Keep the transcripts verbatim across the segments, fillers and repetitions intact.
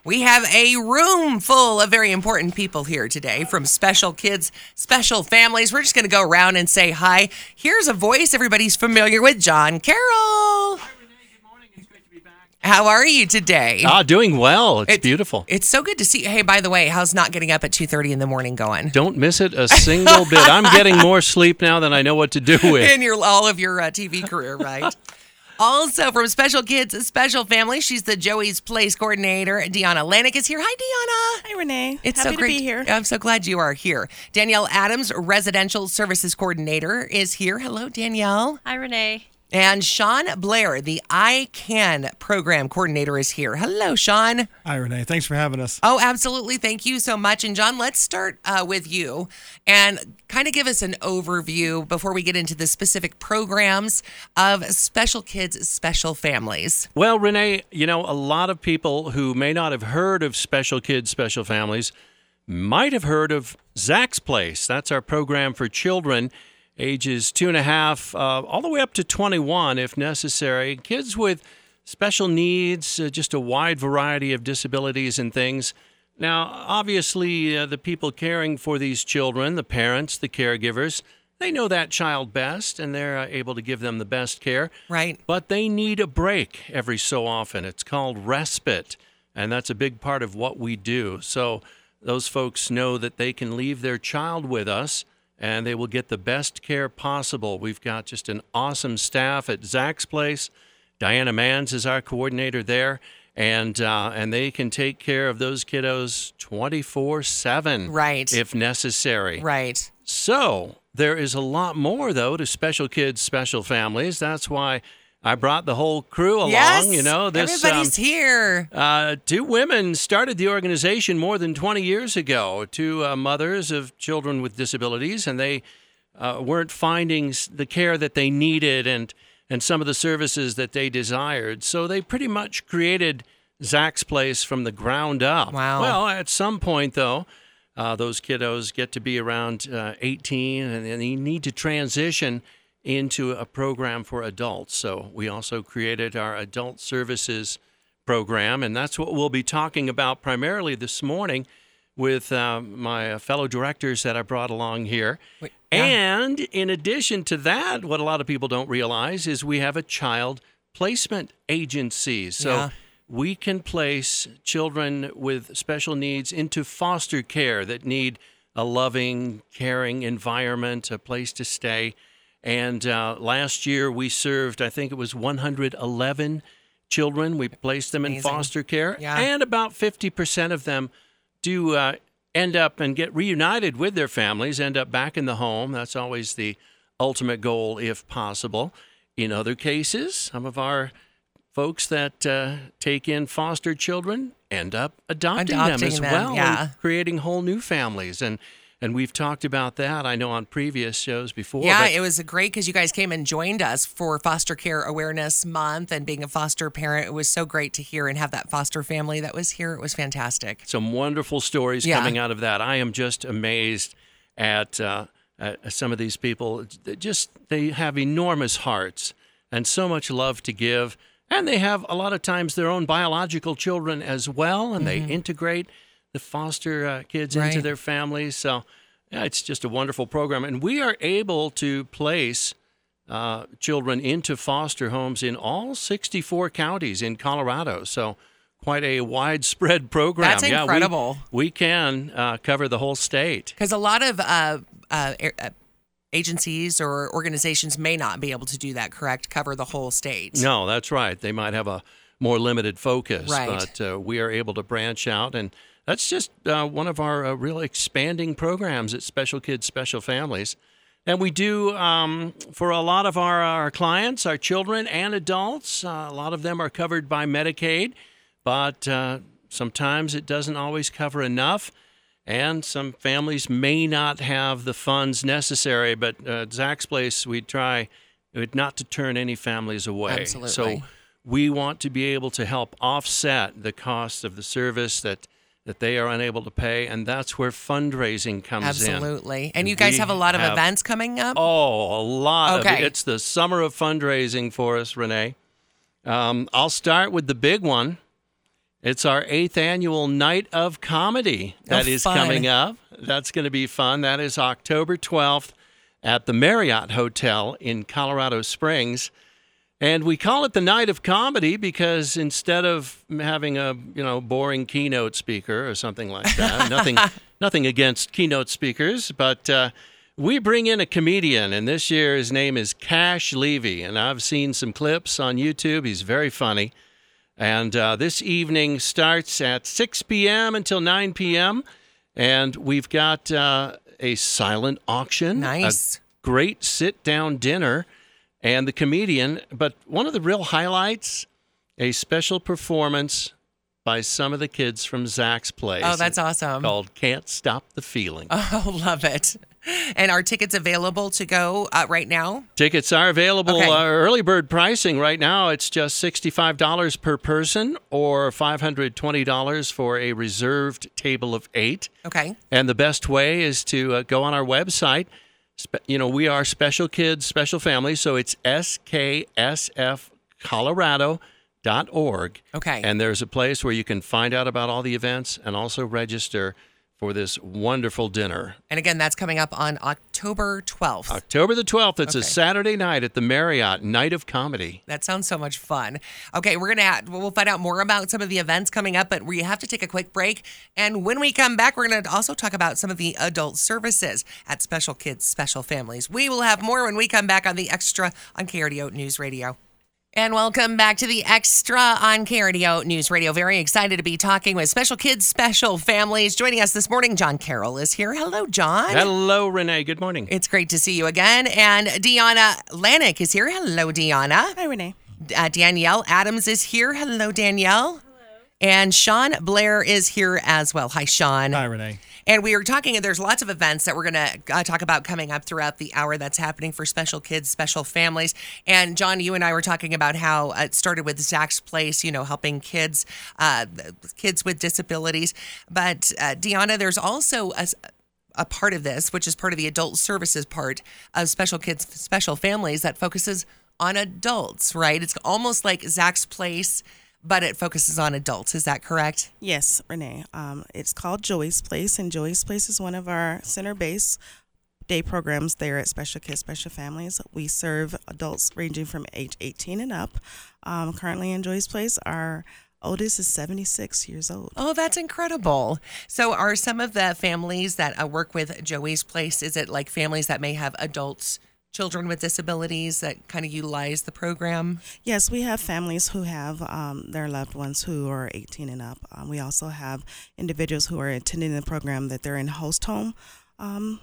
We have a room full of very important people here today from special kids, special families. We're just going to go around and say hi. Here's a voice everybody's familiar with, John Carroll. How are you today? Ah, doing well. It's it, beautiful. It's so good to see you. Hey, by the way, how's not getting up at two thirty in the morning going? Don't miss it a single bit. I'm getting more sleep now than I know what to do with. In your all of your uh, T V career, right? Also from Special Kids, Special Family, she's the Joey's Place coordinator. Deanna Lanik is here. Hi, Deanna. Hi, Renee. It's Happy so great to be here. I'm so glad you are here. Danielle Adams, Residential Services Coordinator, is here. Hello, Danielle. Hi, Renee. And Sean Blair, the I CAN program coordinator, is here. Hello, Sean. Hi, Renee. Thanks for having us. Oh, absolutely. Thank you so much. And John, let's start uh, with you and kind of give us an overview before we get into the specific programs of Special Kids, Special Families. Well, Renee, you know, a lot of people who may not have heard of Special Kids, Special Families might have heard of Zach's Place. That's our program for children ages two and a half, uh, all the way up to twenty-one if necessary. Kids with special needs, uh, just a wide variety of disabilities and things. Now, obviously, uh, the people caring for these children, the parents, the caregivers, they know that child best, and they're uh, able to give them the best care. Right. But they need a break every so often. It's called respite, and that's a big part of what we do. So those folks know that they can leave their child with us, and they will get the best care possible. We've got just an awesome staff at Zach's Place. Diana Mans is our coordinator there, and uh, and they can take care of those kiddos twenty-four seven, right, if necessary. Right. So there is a lot more, though, to Special Kids, Special Families. That's why I brought the whole crew along. Yes, you know, this, everybody's um, here. Uh, two women started the organization more than twenty years ago. Two uh, mothers of children with disabilities, and they uh, weren't finding the care that they needed and and some of the services that they desired. So they pretty much created Zach's Place from the ground up. Wow. Well, at some point, though, uh, those kiddos get to be around uh, eighteen, and, and they need to transition into a program for adults. So we also created our adult services program, and that's what we'll be talking about primarily this morning with uh, my fellow directors that I brought along here. Wait, yeah. And in addition to that, what a lot of people don't realize is we have a child placement agency. So yeah. we can place children with special needs into foster care that need a loving, caring environment, a place to stay. And uh, last year we served, I think it was one hundred eleven children. We placed them Amazing. in foster care. Yeah. And about fifty percent of them do uh, end up and get reunited with their families, end up back in the home. That's always the ultimate goal, if possible. In other cases, some of our folks that uh, take in foster children end up adopting, Adopting them as them, well, yeah. and creating whole new families. And And we've talked about that, I know, on previous shows before. Yeah, but it was great because you guys came and joined us for Foster Care Awareness Month and being a foster parent. It was so great to hear and have that foster family that was here. It was fantastic. Some wonderful stories Yeah. coming out of that. I am just amazed at, uh, at some of these people. They just they have enormous hearts and so much love to give. And they have a lot of times their own biological children as well, and Mm-hmm. they integrate the foster uh, kids Right. into their families. So yeah, it's just a wonderful program. And we are able to place uh, children into foster homes in all sixty-four counties in Colorado. So quite a widespread program. That's Yeah, we- incredible. we, can uh, cover the whole state. Because a lot of uh, uh, uh, agencies or organizations may not be able to do that, correct? Cover the whole state. No, that's right. They might have a more limited focus, Right. but uh, we are able to branch out, and that's just uh, one of our uh, real expanding programs at Special Kids, Special Families. And we do, um, for a lot of our, our clients, our children and adults, uh, a lot of them are covered by Medicaid, but uh, sometimes it doesn't always cover enough, and some families may not have the funds necessary, but uh, at Zach's Place, we try not to turn any families away. Absolutely. So we want to be able to help offset the cost of the service that that they are unable to pay, and that's where fundraising comes in. Absolutely. And you guys We have a lot of have- events coming up? Oh, a lot of Okay. it. It's the summer of fundraising for us, Renee. Um, I'll start with the big one, It's our eighth annual Night of Comedy that Oh, is fun. coming up. That's going to be fun. That is October twelfth at the Marriott Hotel in Colorado Springs. And we call it the Night of Comedy because instead of having a, you know, boring keynote speaker or something like that, nothing nothing against keynote speakers, but uh, we bring in a comedian, and this year his name is Cash Levy, and I've seen some clips on YouTube. He's very funny. And uh, this evening starts at six p.m. until nine p.m., and we've got uh, a silent auction, Nice. a great sit-down dinner, and the comedian. But one of the real highlights, a special performance by some of the kids from Zach's Place. Oh, that's awesome. Called Can't Stop the Feeling. Oh, love it. And are tickets available to go uh, right now? Tickets are available. Okay. Uh, early bird pricing right now, it's just sixty-five dollars per person or five hundred twenty dollars for a reserved table of eight. Okay. And the best way is to uh, go on our website. Spe- you know, we are Special Kids, Special Families, so it's S K S F Colorado dot org. Okay. And there's a place where you can find out about all the events and also register for this wonderful dinner. And again, that's coming up on October twelfth. October the twelfth, it's Okay. a Saturday night at the Marriott, Night of Comedy. That sounds so much fun. Okay, we're gonna have, we'll find out more about some of the events coming up, but we have to take a quick break. And when we come back, we're gonna also talk about some of the adult services at Special Kids, Special Families. We will have more when we come back on the Extra on K R D O News Radio. And welcome back to the Extra on K R D O News Radio. Very excited to be talking with Special Kids, Special Families. Joining us this morning, John Carroll is here. Hello, John. Hello, Renee. Good morning. It's great to see you again. And Deanna Lanick is here. Hello, Deanna. Hi, Renee. Uh, Danielle Adams is here. Hello, Danielle. Hello. And Sean Blair is here as well. Hi, Sean. Hi, Renee. And we were talking, and there's lots of events that we're going to uh, talk about coming up throughout the hour that's happening for Special Kids, Special Families. And John, you and I were talking about how it started with Zach's Place, you know, helping kids, uh, kids with disabilities. But uh, Deanna, there's also a, a part of this, which is part of the adult services part of Special Kids, Special Families that focuses on adults, right? It's almost like Zach's Place, but it focuses on adults. Is that correct? Yes, Renee. Um, it's called Joey's Place, and Joey's Place is one of our center-based day programs there at Special Kids, Special Families. We serve adults ranging from age eighteen and up. Um, currently in Joey's Place, our oldest is seventy-six years old. Oh, that's incredible. So are some of the families that uh, work with Joey's Place, is it like families that may have adults, children with disabilities that kind of utilize the program? Yes, we have families who have um, their loved ones who are eighteen and up. Um, we also have individuals who are attending the program that they're in host home um,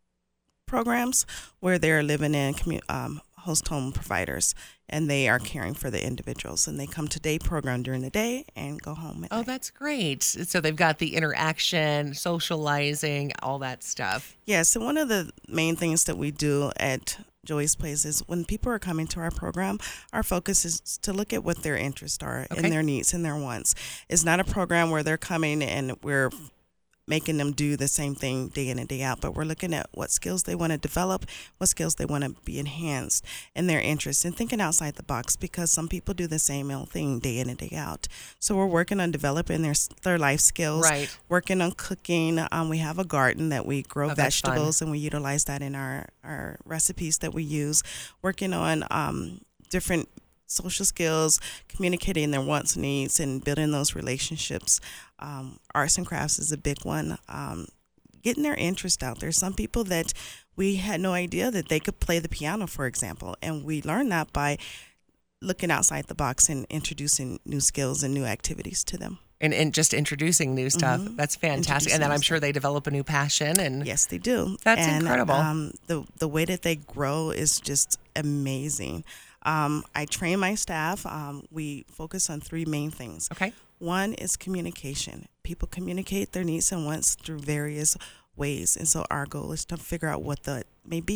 programs where they're living in commu- um, host home providers, and they are caring for the individuals. And they come to day program during the day and go home at Oh, night. that's great. So they've got the interaction, socializing, all that stuff. Yes, and one of the main things that we do at Joey's Place is when people are coming to our program, our focus is to look at what their interests are Okay. and their needs and their wants. It's not a program where they're coming and we're making them do the same thing day in and day out, but we're looking at what skills they want to develop, what skills they want to be enhanced, and their interests, and thinking outside the box, because some people do the same old thing day in and day out. So we're working on developing their their life skills, Right. working on cooking. Um, we have a garden that we grow Oh, that's fun. vegetables, and we utilize that in our, our recipes that we use. Working on um, different social skills, communicating their wants, needs, and building those relationships. Um, arts and crafts is a big one. Um, getting their interest out there. Some people that we had no idea that they could play the piano, for example, and we learned that by looking outside the box and introducing new skills and new activities to them. And, and just introducing new stuff. Mhm. That's fantastic. And then Introducing I'm new sure they develop a new passion. And Yes, they do. That's and, incredible. Um, the the way that they grow is just amazing. Um, I train my staff. Um, we focus on three main things. Okay. One is communication. People communicate their needs and wants through various ways, and so our goal is to figure out what that may be. It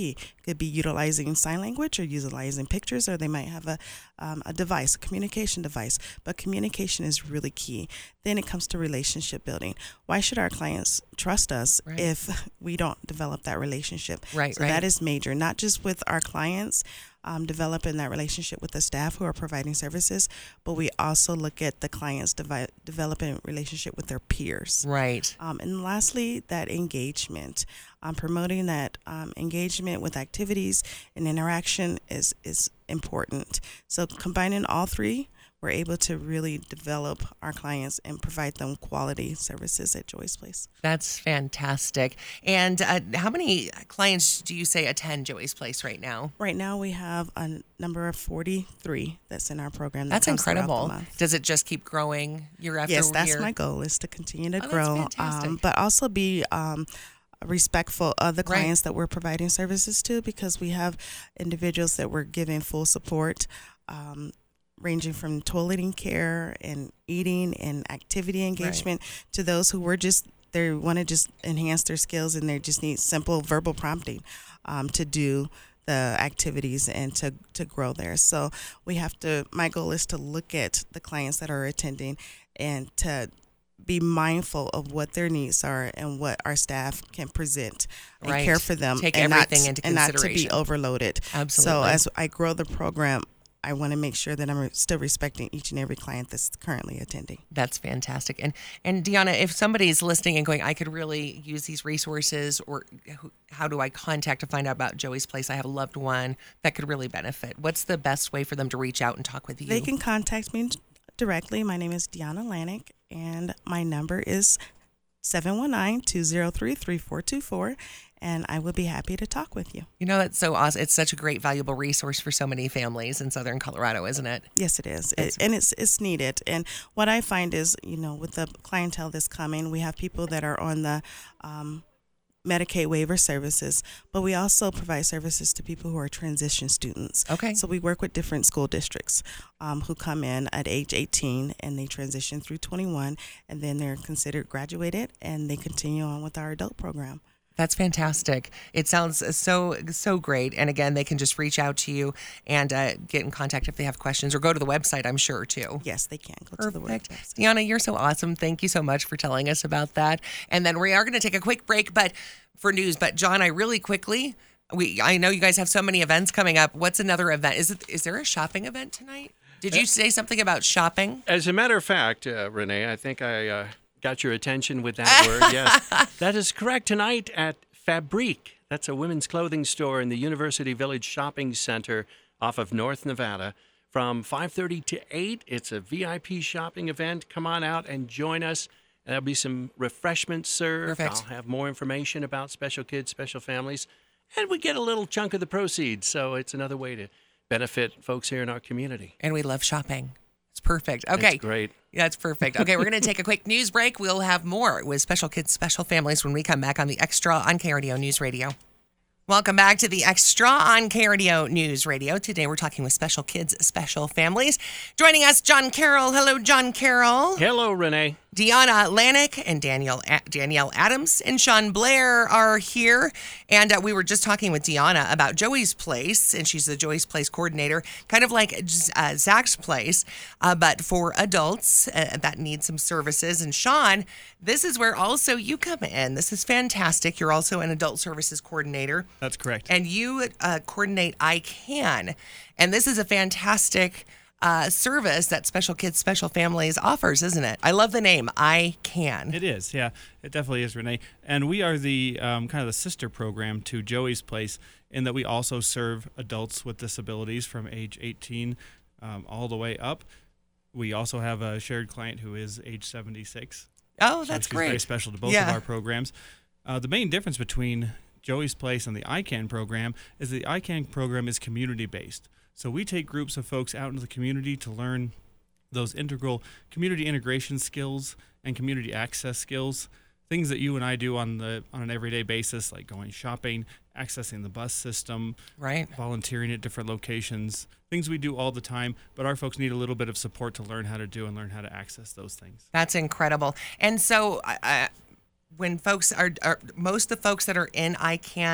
could be utilizing sign language or utilizing pictures, or they might have a um, a device, a communication device. But communication is really key. Then it comes to relationship building. Why should our clients trust us Right. if we don't develop that relationship? Right, So right. that is major, not just with our clients, um, developing that relationship with the staff who are providing services, but we also look at the clients devi- developing a relationship with their peers. Right. Um, and lastly, that engagement. Um, promoting that um, engagement with activities and interaction is, is important. So combining all three, we're able to really develop our clients and provide them quality services at Joy's Place. That's fantastic. And uh, how many clients do you say attend Joey's Place right now? Right now, we have a number of forty-three that's in our program. That That's comes throughout the incredible. month. Does it just keep growing year after Yes, year? that's my goal, is to continue to Oh, that's grow, fantastic. um, but also be um, respectful of the Right. clients that we're providing services to, because we have individuals that we're giving full support, um, ranging from toileting care and eating and activity engagement to those who were just, they want to just enhance their skills and they just need simple verbal prompting um, to do the activities and to, to grow there. So we have to, my goal is to look at the clients that are attending and to be mindful of what their needs are and what our staff can present and Right. care for them. Take and everything not, into and not to be consideration. overloaded. Absolutely. So as I grow the program, I want to make sure that I'm still respecting each and every client that's currently attending. That's fantastic. And and Deanna, if somebody's listening and going, I could really use these resources, or who- how do I contact to find out about Joey's Place? I have a loved one that could really benefit. What's the best way for them to reach out and talk with you? They can contact me directly. My name is Deanna Lanik, and my number is seven one nine, two zero three, three four two four, and I will be happy to talk with you. You know, that's so awesome. It's such a great, valuable resource for so many families in Southern Colorado, isn't it? Yes, it is, It's- it, and it's it's needed. And what I find is, you know, with the clientele that's coming, we have people that are on the um, Medicaid waiver services, but we also provide services to people who are transition students. Okay. So we work with different school districts um, who come in at age eighteen and they transition through twenty-one, and then they're considered graduated and they continue on with our adult program. That's fantastic. It sounds so so great. And again, they can just reach out to you and uh, get in contact if they have questions, or go to the website, I'm sure, too. Yes, they can go to the Perfect. website. Deanna, you're so awesome. Thank you so much for telling us about that. And then we are going to take a quick break, but for news. But John, I really quickly, we I know you guys have so many events coming up. What's another event? Is it is there a shopping event tonight? Did you say something about shopping? As a matter of fact, uh, Renee, I think I uh, got your attention with that word. Yes, that is correct. Tonight at Fabrique, that's a women's clothing store in the University Village Shopping Center off of North Nevada, from five thirty to eight. It's a V I P shopping event. Come on out and join us. There'll be some refreshments served. Perfect. I'll have more information about Special Kids, Special Families, and we get a little chunk of the proceeds. So it's another way to benefit folks here in our community. And we love shopping. It's perfect. Okay. That's great. That's perfect. Okay, we're going to take a quick news break. We'll have more with Special Kids, Special Families when we come back on the Extra on K R D O News Radio. Welcome back to the Extra on K R D O News Radio. Today we're talking with Special Kids, Special Families. Joining us, John Carroll. Hello, John Carroll. Hello, Renee. Deanna Lanik and Danielle Danielle Adams and Sean Blair are here. And uh, we were just talking with Deanna about Joey's Place, and she's the Joey's Place coordinator, kind of like uh, Zach's Place, uh, but for adults uh, that need some services. And Sean, this is where also you come in. This is fantastic. You're also an adult services coordinator. That's correct. And you uh, coordinate I CAN. And this is a fantastic uh, service that Special Kids, Special Families offers, isn't it? I love the name, I CAN. It is, yeah. It definitely is, Renee. And we are the um, kind of the sister program to Joey's Place, in that we also serve adults with disabilities from age eighteen um, all the way up. We also have a shared client who is age seventy-six. Oh, So that's she's great. very special to both Yeah. of our programs. Uh, the main difference between Joey's Place and the I CAN program is the I CAN program is community-based. So we take groups of folks out into the community to learn those integral community integration skills and community access skills, things that you and I do on the on an everyday basis, like going shopping, accessing the bus system, Right. volunteering at different locations, things we do all the time, but our folks need a little bit of support to learn how to do and learn how to access those things. That's incredible. And so, uh, when folks are, are, most of the folks that are in I CAN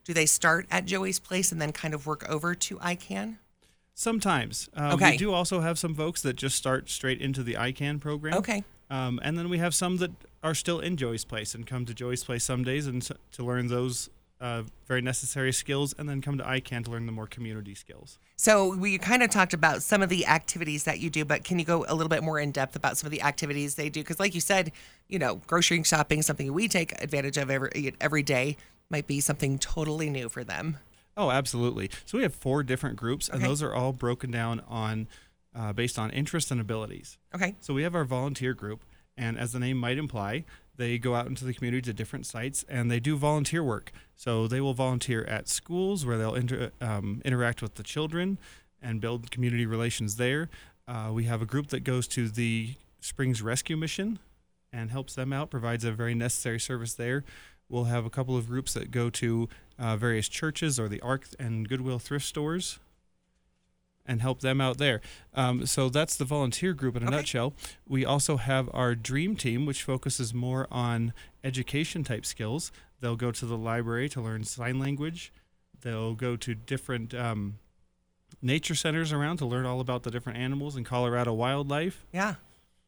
Do they start at Joey's Place and then kind of work over to I CAN? Sometimes. Um, Okay. We do also have some folks that just start straight into the I CAN program. Okay. Um, and then we have some that are still in Joey's Place and come to Joey's Place some days and s- to learn those uh, very necessary skills, and then come to I CAN to learn the more community skills. So we kind of talked about some of the activities that you do, but can you go a little bit more in depth about some of the activities they do? Because like you said, you know, grocery shopping, something we take advantage of every every day, might be something totally new for them. Oh, absolutely. So we have four different groups, and Okay. those are all broken down on uh, based on interests and abilities. Okay. So we have our volunteer group, and as the name might imply, they go out into the community to different sites, and they do volunteer work. So they will volunteer at schools where they'll inter- um, interact with the children and build community relations there. Uh, we have a group that goes to the Springs Rescue Mission and helps them out, provides a very necessary service there. We'll have a couple of groups that go to uh, various churches or the Ark and Goodwill thrift stores and help them out there. Um, so that's the volunteer group in a Okay. nutshell. We also have our dream team, which focuses more on education type skills. They'll go to the library to learn sign language. They'll go to different um, nature centers around to learn all about the different animals and Colorado wildlife. Yeah.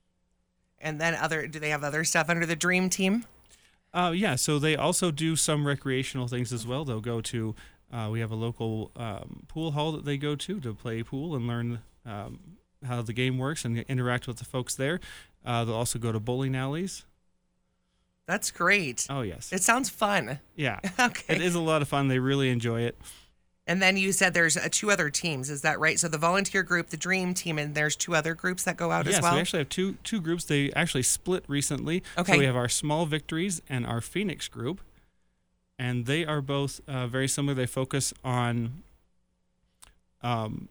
And then other, do they have other stuff under the Dream Team? Uh, yeah, so they also do some recreational things as well. They'll go to, uh, we have a local um, pool hall that they go to to play pool and learn um, how the game works and interact with the folks there. Uh, they'll also go to bowling alleys. That's great. Oh, yes. It sounds fun. Yeah. Okay. It is a lot of fun. They really enjoy it. And then you said there's uh, two other teams. Is that right? So the volunteer group, the Dream Team, and there's two other groups that go out Yes, as well? we actually have two two groups. They actually split recently. Okay. So we have our Small Victories and our Phoenix group. And they are both uh, very similar. They focus on um,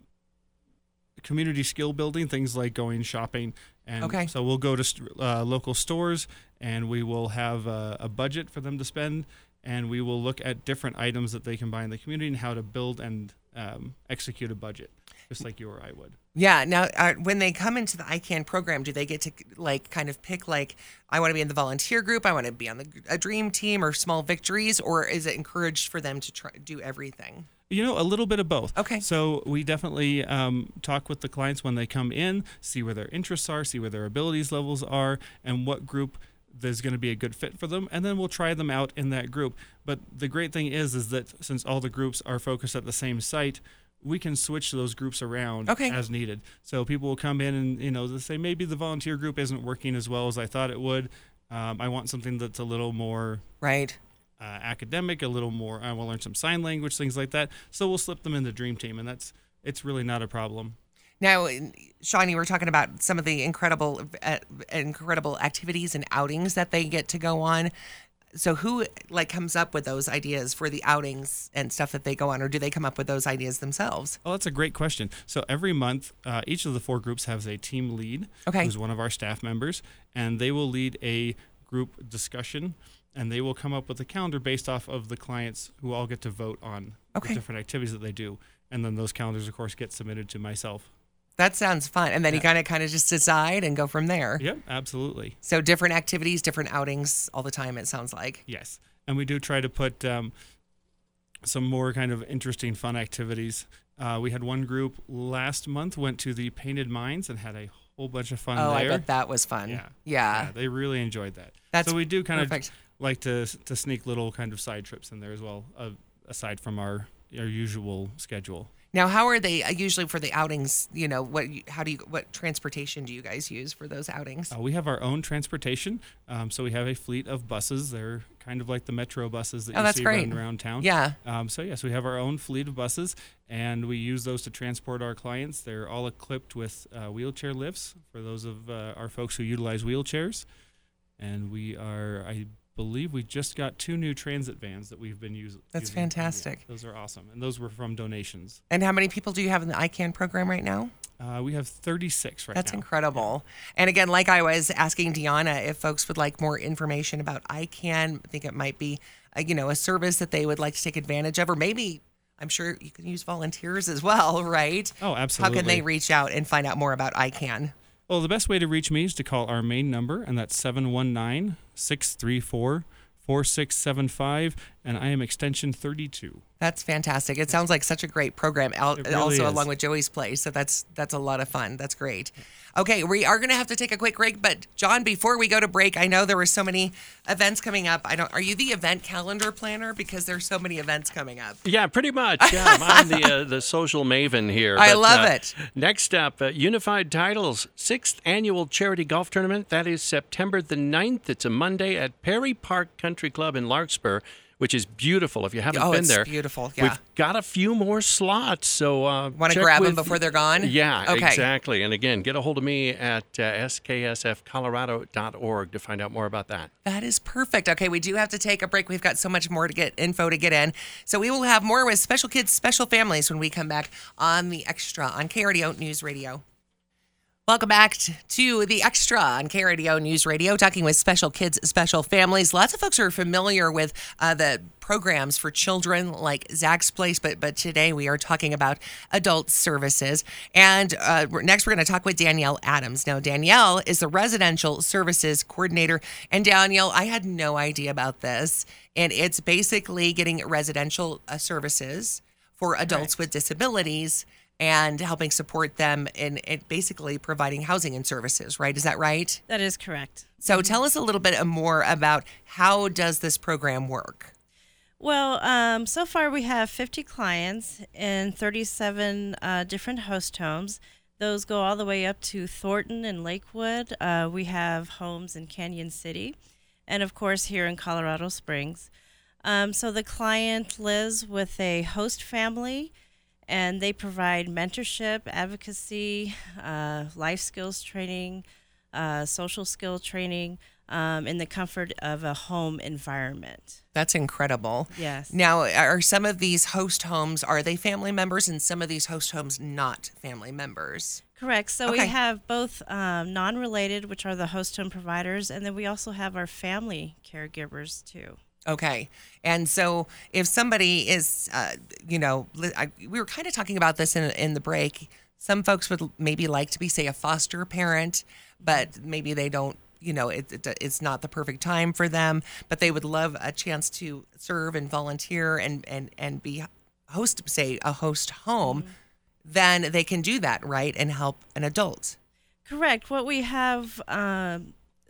community skill building, things like going shopping. And Okay. so we'll go to st- uh, local stores, and we will have a, a budget for them to spend, and we will look at different items that they can buy in the community and how to build and um, execute a budget, just like you or I would. Yeah. Now, uh, when they come into the I CAN program, do they get to like kind of pick like, I want to be in the volunteer group, I want to be on the a Dream Team or Small Victories, or is it encouraged for them to try do everything? You know, a little bit of both. Okay. So we definitely um, talk with the clients when they come in, see where their interests are, see where their abilities levels are, and what group there's going to be a good fit for them, and then we'll try them out in that group. But the great thing is, is that since all the groups are focused at the same site, we can switch those groups around Okay. as needed. So people will come in and, you know, they'll say, maybe the volunteer group isn't working as well as I thought it would. Um, I want something that's a little more Right. uh, academic, a little more, I want to learn some sign language, things like that. So we'll slip them in the Dream Team, and that's it's really not a problem. Now, Sean, you were talking about some of the incredible, uh, incredible activities and outings that they get to go on. So, who like comes up with those ideas for the outings and stuff that they go on, or do they come up with those ideas themselves? Well, that's a great question. So every month, uh, each of the four groups has a team lead, Okay. who's one of our staff members, and they will lead a group discussion, and they will come up with a calendar based off of the clients who all get to vote on Okay. the different activities that they do. And then those calendars, of course, get submitted to myself. That sounds fun. And then you kind of kind of just decide and go from there. Yep, absolutely. So different activities, different outings all the time, it sounds like. Yes. And we do try to put um, some more kind of interesting, fun activities. Uh, we had one group last month went to the Painted Mines and had a whole bunch of fun Oh, there. I bet that was fun. Yeah. Yeah. Yeah, they really enjoyed that. That's so we do kind perfect. of like to to sneak little kind of side trips in there as well, uh, aside from our our usual schedule. Now, how are they uh, usually for the outings? You know, what? you- How do you? What transportation do you guys use for those outings? Uh, we have our own transportation, um, so we have a fleet of buses. They're kind of like the metro buses that Oh, you that's see great. running around town. Yeah. Um, so yes, we have our own fleet of buses, and we use those to transport our clients. They're all equipped with uh, wheelchair lifts for those of uh, our folks who utilize wheelchairs, and we are, I believe, we just got two new transit vans that we've been using. That's using. fantastic. Yeah, those are awesome, and those were from donations. And how many people do you have in the I CAN program right now? Uh, we have thirty-six right That's now. incredible. And again, like I was asking Deanna, if folks would like more information about I CAN, I think it might be, a, you know, a service that they would like to take advantage of, or maybe I'm sure you can use volunteers as well, right? Oh, absolutely. How can they reach out and find out more about I CAN? Well, the best way to reach me is to call our main number, and that's seven one nine, six three four, four six seven five. and I am extension thirty-two. That's fantastic. It sounds like such a great program, al- It really also is. along with Joey's Place. So that's that's a lot of fun. That's great. Okay, we are going to have to take a quick break, but John, before we go to break, I know there were so many events coming up. I don't. Are you the event calendar planner? Because there's so many events coming up. Yeah, pretty much. Yeah, I'm the uh, the social maven here. I But, love uh, it. Next up, uh, Unified Titles sixth annual charity golf tournament. That is September the ninth. It's a Monday at Perry Park Country Club in Larkspur, which is beautiful. If you haven't Oh, been it's there, beautiful. Yeah. we've got a few more slots. So uh, Want to check grab them with- before they're gone? Yeah, Okay. exactly. And again, get a hold of me at uh, s k s f colorado dot org to find out more about that. That is perfect. Okay, we do have to take a break. We've got so much more to get info to get in. So we will have more with Special Kids, Special Families when we come back on The Extra on K R D O News Radio. Welcome back t- to The Extra on K R D O News Radio, talking with Special Kids, Special Families. Lots of folks are familiar with uh, the programs for children like Zach's Place, but but today we are talking about adult services. And uh, we're- next we're going to talk with Danielle Adams. Now, Danielle is the Residential Services Coordinator. And Danielle, I had no idea about this. And it's basically getting residential uh, services for adults with disabilities and helping support them in, in basically providing housing and services, right? Is that right? That is correct. So tell us a little bit more about how does this program work? Well, um, so far we have fifty clients in thirty-seven uh, different host homes. Those go all the way up to Thornton and Lakewood. Uh, we have homes in Canyon City, and of course here in Colorado Springs. Um, so the client lives with a host family, and they provide mentorship, advocacy, uh, life skills training, uh, social skill training um, in the comfort of a home environment. That's incredible. Yes. Now, are some of these host homes, are they family members, and some of these host homes not family members? Correct. So Okay. we have both um, non-related, which are the host home providers, and then we also have our family caregivers too. Okay. And so if somebody is, uh, you know, li- I, we were kind of talking about this in, in the break. Some folks would maybe like to be, say, a foster parent, but maybe they don't, you know, it, it, it's not the perfect time for them, but they would love a chance to serve and volunteer and, and, and be host, say, a host home. Then they can do that, right, and help an adult. Correct. What we have um,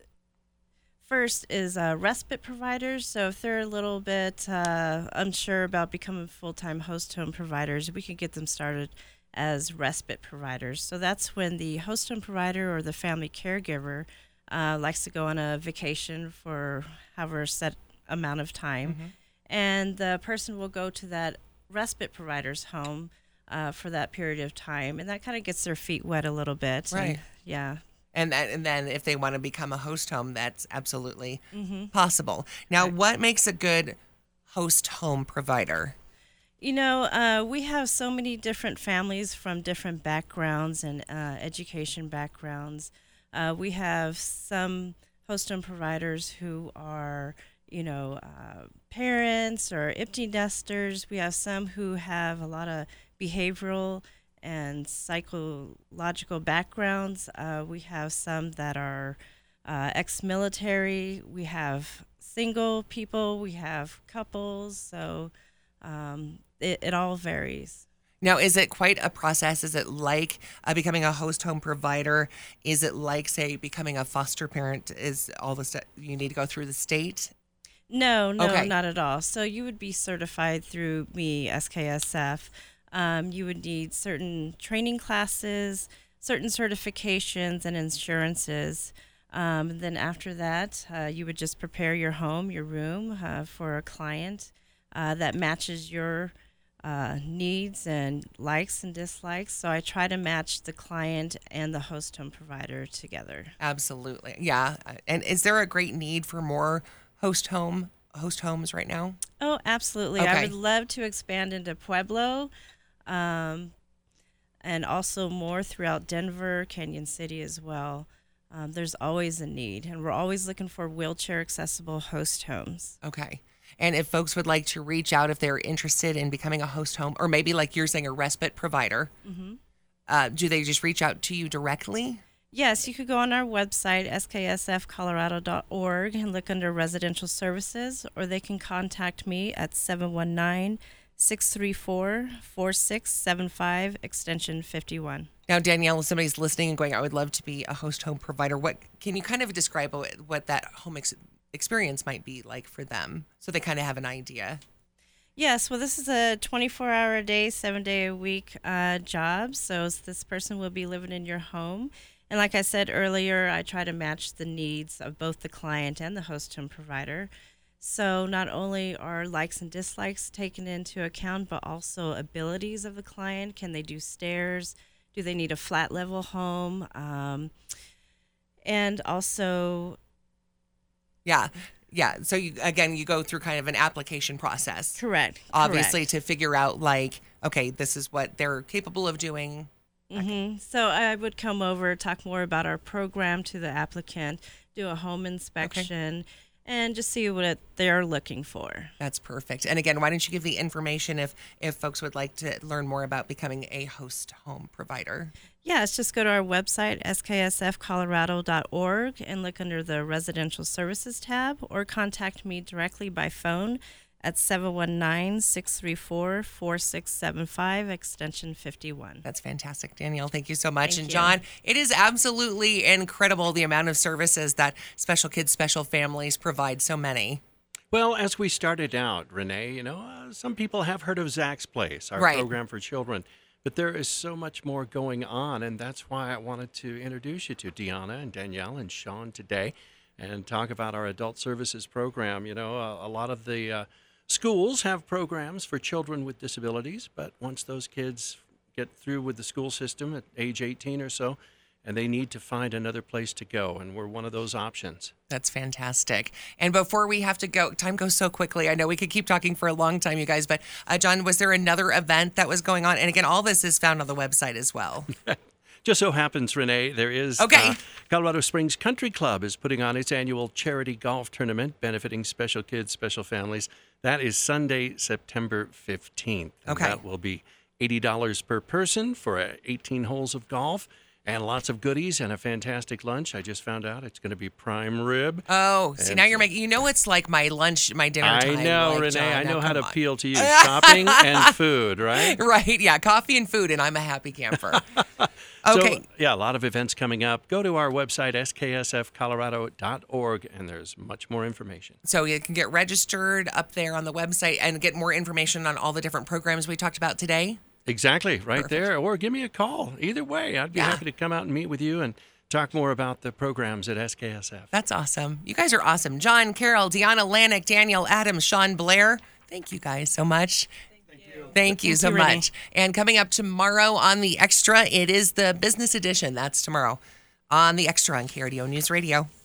first is uh, respite providers. So if they're a little bit uh, unsure about becoming full-time host home providers, we can get them started as respite providers. So that's when the host home provider or the family caregiver uh, likes to go on a vacation for however set amount of time, and the person will go to that respite provider's home uh, for that period of time, and that kind of gets their feet wet a little bit. and- Right. yeah. And that, and then if they want to become a host home, that's absolutely possible. Now, what makes a good host home provider? You know, uh, we have so many different families from different backgrounds and uh, education backgrounds. Uh, we have some host home providers who are, you know, uh, parents or empty nesters. We have some who have a lot of behavioral and psychological backgrounds. Uh, we have some that are uh, ex-military. We have single people. We have couples. So um, it, it all varies. Now, is it quite a process? Is it like uh, becoming a host home provider? Is it like, say, becoming a foster parent? Is all the stuff you need to go through the state? No, no, Okay. not at all. So you would be certified through me, S K S F. Um, you would need certain training classes, certain certifications, and insurances. Um, then after that, uh, you would just prepare your home, your room uh, for a client uh, that matches your uh, needs and likes and dislikes. So I try to match the client and the host home provider together. Absolutely. Yeah. And is there a great need for more host home host homes right now? Oh, absolutely. Okay. I would love to expand into Pueblo. Um, and also more throughout Denver, Canyon City as well. Um, there's always a need, and we're always looking for wheelchair accessible host homes. Okay. And if folks would like to reach out if they're interested in becoming a host home, or maybe like you're saying a respite provider, uh, do they just reach out to you directly? Yes, you could go on our website, s k s f colorado dot org, and look under residential services, or they can contact me at seven one nine, six three four, four six seven five, extension fifty-one. Now, Danielle, if somebody's listening and going, I would love to be a host home provider, what can you kind of describe what, what that home ex- experience might be like for them so they kind of have an idea? Yes, well, this is a twenty-four hour a day, seven day a week uh, job. So this person will be living in your home. And like I said earlier, I try to match the needs of both the client and the host home provider. So not only are likes and dislikes taken into account, but also abilities of the client. Can they do stairs? Do they need a flat level home? Um, and also, Yeah. Yeah. So you, again, you go through kind of an application process. correct. Obviously, correct. to figure out like, okay, this is what they're capable of doing. hmm So I would come over, talk more about our program to the applicant, do a home inspection, and just see what it, they're looking for. That's perfect. And again, why don't you give the information if if folks would like to learn more about becoming a host home provider? Yes, just go to our website, s k s f colorado dot org, and look under the Residential Services tab, or contact me directly by phone at seven one nine, six three four, four six seven five, extension fifty-one. That's fantastic, Danielle. Thank you so much. Thank and you. John, it is absolutely incredible the amount of services that Special Kids, Special Families provide. So many. Well, as we started out, Renee, you know, uh, some people have heard of Zach's Place, our Right. program for children, but there is so much more going on, and that's why I wanted to introduce you to Deanna and Danielle and Sean today and talk about our adult services program. You know, a, a lot of the uh, schools have programs for children with disabilities, but once those kids get through with the school system at age eighteen or so, and they need to find another place to go, and we're one of those options. That's fantastic. And before we have to go, time goes so quickly. I know we could keep talking for a long time, you guys, but uh, John, was there another event that was going on? And again, all this is found on the website as well. Just so happens, Renee, there is Okay. uh, Colorado Springs Country Club is putting on its annual charity golf tournament benefiting special kids, special families. That is Sunday, September fifteenth. And Okay. that will be eighty dollars per person for uh, eighteen holes of golf and lots of goodies and a fantastic lunch. I just found out it's going to be prime rib. Oh, see, And now you're making, you know, it's like my lunch, my dinner I time. know, like, Renee. John, I now know how come to on. appeal to you. Shopping and food, right? Right, yeah, coffee and food, and I'm a happy camper. Okay. So, yeah, a lot of events coming up. Go to our website, s k s f colorado dot org, and there's much more information. So you can get registered up there on the website and get more information on all the different programs we talked about today. Exactly, right Perfect. there. Or give me a call. Either way, I'd be Yeah. happy to come out and meet with you and talk more about the programs at S K S F. That's awesome. You guys are awesome. John, Carol, Deanna Lanik, Daniel Adams, Sean Blair. Thank you guys so much. Thank you. Thank you so you, Renee. much. And coming up tomorrow on The Extra, it is the business edition. That's tomorrow on The Extra on K R D O News Radio.